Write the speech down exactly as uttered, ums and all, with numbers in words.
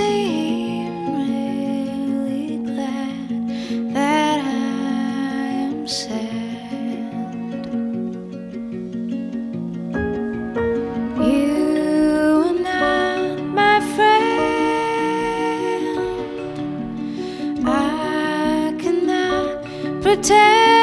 seem really glad that I am sad. You are not my friend. I cannot pretend